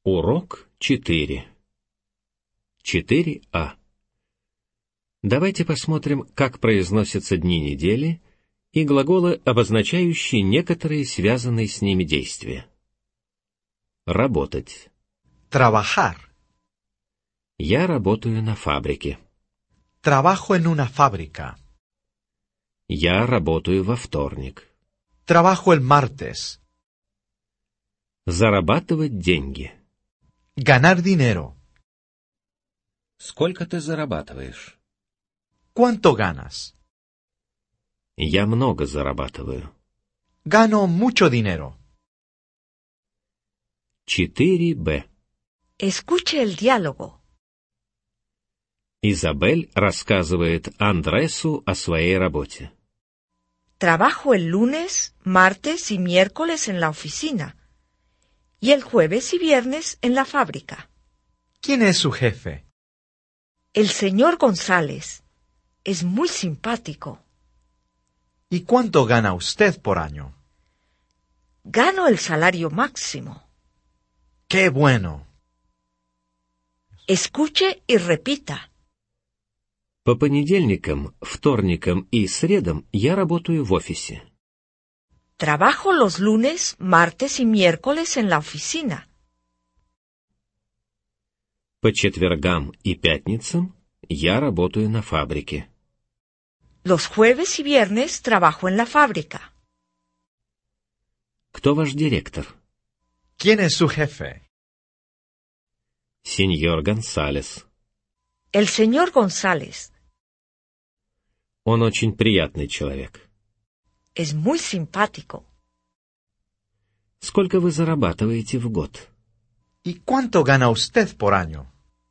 Урок 4. 4А. Давайте посмотрим, как произносятся дни недели и глаголы, обозначающие некоторые связанные с ними действия. Работать. Trabajar. Я работаю на фабрике. Trabajo en una fábrica. Я работаю во вторник. Trabajo el martes. Зарабатывать деньги. Ganar dinero. Сколько ты зарабатываешь? ¿Cuánto ganas? Я много зарабатываю. Gano mucho dinero. 4Б. Escuche el diálogo. Изабель рассказывает Андресу о своей работе. Trabajo el lunes, martes y miércoles en la oficina, y el jueves y viernes en la fábrica. ¿Quién es su jefe? El señor González es muy simpático. ¿Y cuánto gana usted por año? Gano el salario máximo. ¡Qué bueno! Escuche y repita. По понедельникам, вторникам и средам я работаю в офисе. Trabajo los lunes, martes y miércoles en la oficina. По четвергам и пятницам я работаю на фабрике. Los jueves y viernes trabajo en la fábrica. Кто ваш директор? ¿Quién es su jefe? Сеньор Гонсалес. El señor González Он очень приятный человек. es muy simpático. Сколько вы зарабатываете в год? ¿Y cuánto gana usted por año?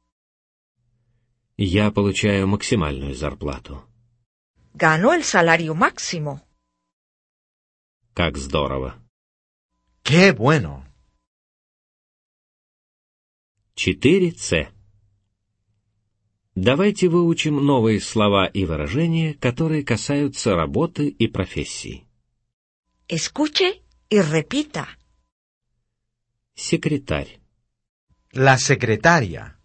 Я получаю максимальную зарплату. Gano el salario máximo. Как здорово. ¡Qué bueno! 4С. Давайте выучим новые слова и выражения, которые касаются работы и профессий. Escuche y repita. Секретарь. La secretaria.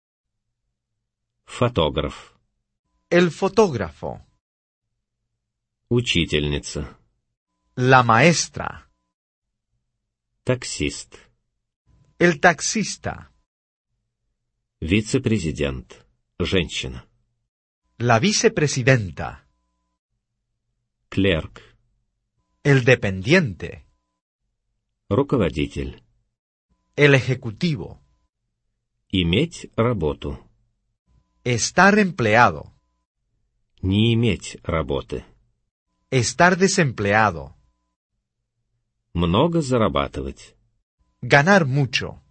Фотограф. El fotógrafo. Учительница. La maestra. Таксист. El taxista. Вице-президент. Женщина. La vicepresidenta. Клерк. El dependiente. Руководитель. El ejecutivo. Иметь работу. Estar empleado. Не иметь работы. Estar desempleado. Много зарабатывать. Ganar mucho.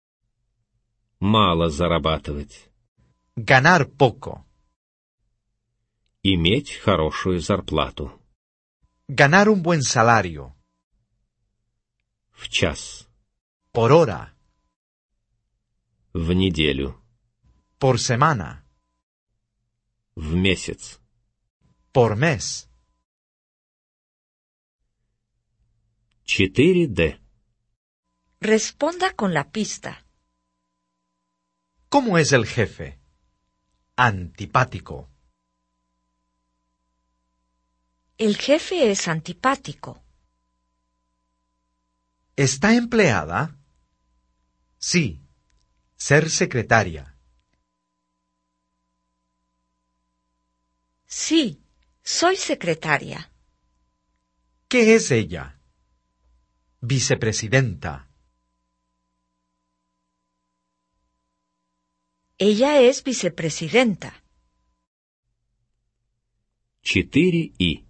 Мало зарабатывать. Ganar poco. Иметь хорошую зарплату. Ganar un buen salario. В час. Por hora. В неделю. Por semana. В месяц. Por mes. 4Д. Responda con la pista. ¿Cómo es el jefe? Antipático. El jefe es antipático. ¿Está empleada? Sí. Ser secretaria. Sí, soy secretaria. ¿Qué es ella? Vicepresidenta. Ella es vicepresidenta. 4И.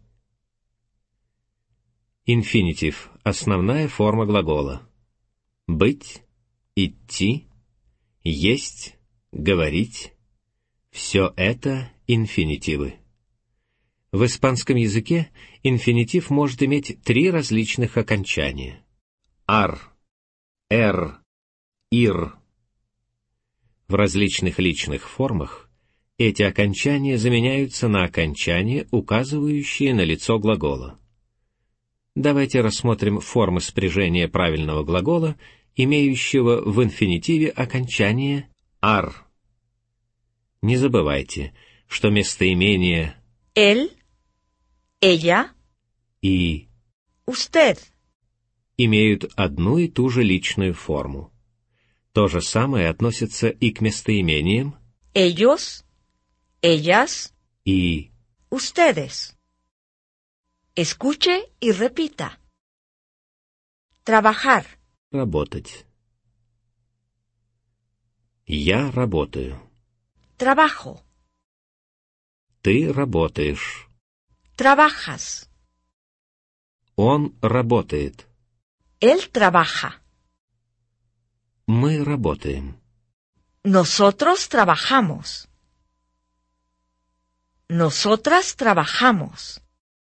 Инфинитив. Основная форма глагола. Быть, идти, есть, говорить. Все это инфинитивы. В испанском языке инфинитив может иметь 3 различных окончания. Ар, эр, ир. В различных личных формах эти окончания заменяются на окончания, указывающие на лицо глагола. Давайте рассмотрим формы спряжения правильного глагола имеющего в инфинитиве окончание «ар». Не забывайте, что местоимения él, ella, и usted. имеют одну и ту же личную форму. То же самое относится и к местоимениям Ellos, ellas, и ustedes. Escuche y repita. Trabajar, работать. Я работаю. trabajo, Ты работаешь. trabajas. Он работает. Él trabaja. Мы работаем. Nosotros trabajamos. Nosotras trabajamos.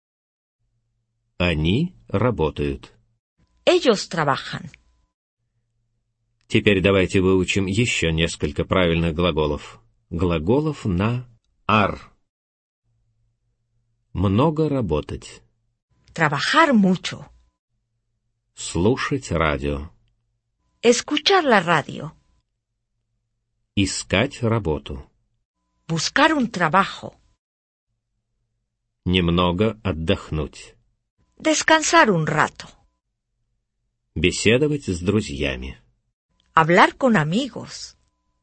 Они работают. Ellos trabajan. Теперь давайте выучим еще несколько правильных глаголов. Глаголов на «ар». Много работать. Trabajar mucho. Слушать радио. Escuchar la radio. Искать работу. Buscar un trabajo. Немного отдохнуть. Descansar un rato. Беседовать с друзьями. Hablar con amigos.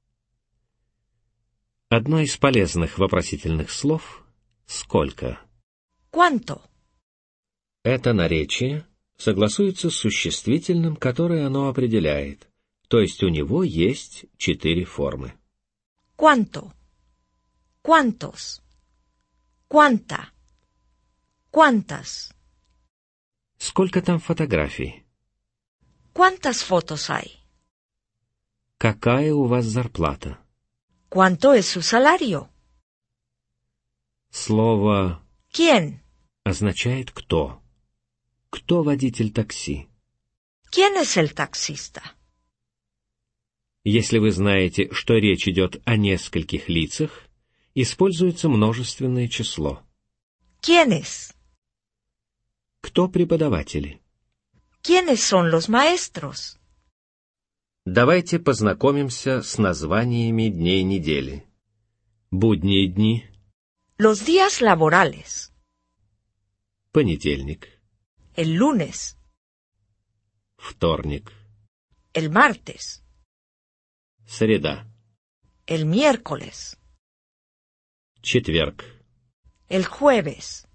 Одно из полезных вопросительных слов — «сколько». ¿Cuánto? Это наречие согласуется с существительным, которое оно определяет, то есть у него есть 4 формы. ¿Cuánto? ¿Cuántos? ¿Cuánta? ¿Cuántas? Сколько там фотографий? ¿Cuántas fotos hay? Какая у вас зарплата? ¿Cuánto es su salario? Слово ¿Quién? означает «кто». Кто водитель такси? ¿Quién es el taxista? Если вы знаете, что речь идет о нескольких лицах, используется множественное число. ¿Quiénes? Кто преподаватели? ¿Quiénes son los maestros? Давайте познакомимся с названиями дней недели. Будние дни, Los días laborales. понедельник, El lunes. вторник, El martes. среда, El miércoles. четверг, El jueves.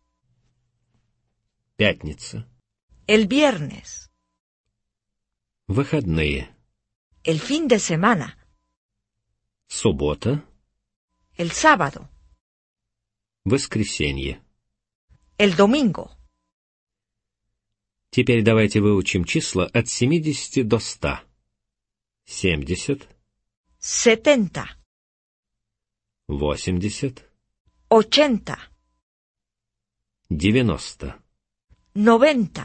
пятница, El viernes. выходные, El fin de semana. суббота, El sábado. воскресенье. El domingo. Теперь давайте выучим числа от 70 до 100. 70, 70. 80, 80. 90. 90.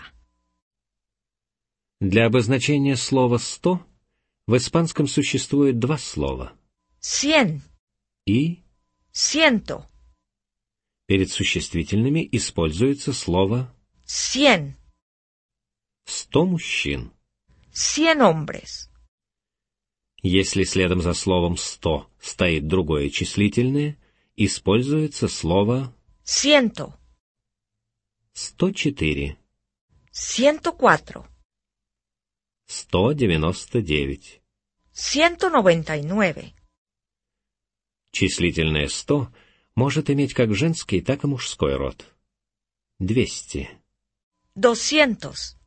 Для обозначения слова «100» в испанском существует 2 слова 100. и Ciento. перед существительными используется слово 100. 100 мужчин. 100 hombres. Если следом за словом 100 стоит другое числительное, используется слово 100. 104, 104. 199. 199. Числительное 100 может иметь как женский, так и мужской род. 200, 200.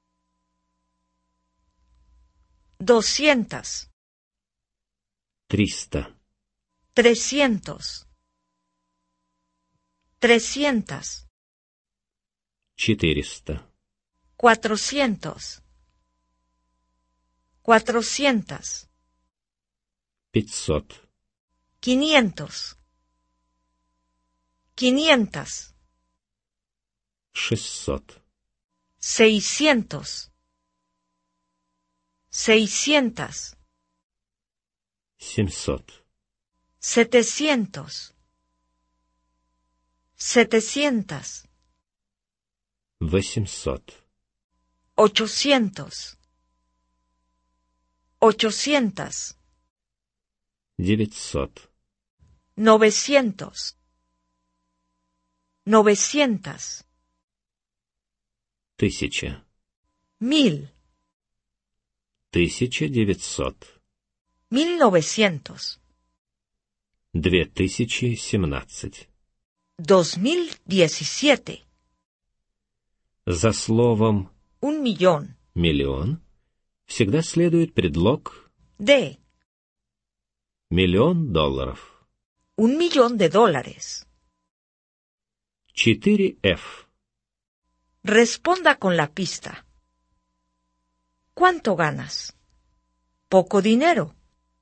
200. 300, 300. 300. 400, 400. 400. 500, 500. 500. 600, 600. 600. 700, 700. 700. 800, 800. 800, 900, 900, 900, 1000, 1000, 1900, 1900, 2017. 2017, За словом 1.000.000, «миллион» всегда следует предлог de, $1,000,000. $1.000.000. 4F. Responda con la pista. ¿Cuánto ganas? Poco dinero.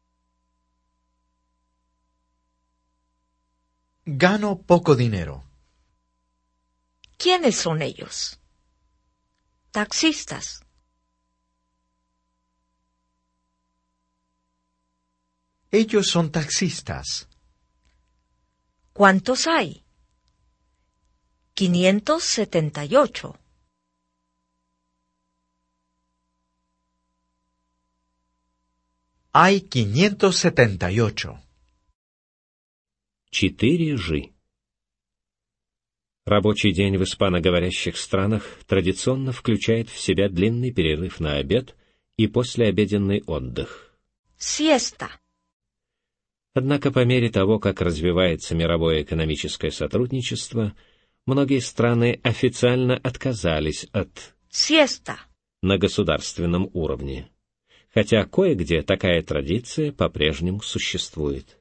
Gano poco dinero. ¿Quiénes son ellos? Taxistas. Ellos son taxistas. ¿Cuántos hay? 578. Hay 578. 4G. Рабочий день в испаноговорящих странах традиционно включает в себя длинный перерыв на обед и послеобеденный отдых. Siesta. Однако по мере того, как развивается мировое экономическое сотрудничество, многие страны официально отказались от Siesta. на государственном уровне, хотя кое-где такая традиция по-прежнему существует.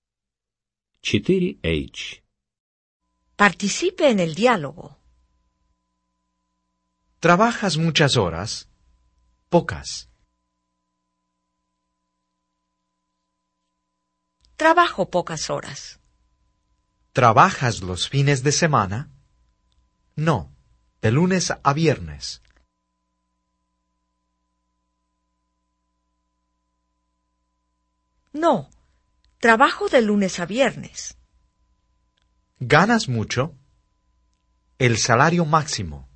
4H. Participe en el diálogo. ¿Trabajas muchas horas? Pocas. Trabajo pocas horas. ¿Trabajas los fines de semana? No, de lunes a viernes. No, trabajo de lunes a viernes. ¿Ganas mucho? El salario máximo.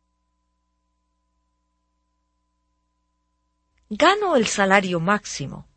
Gano el salario máximo.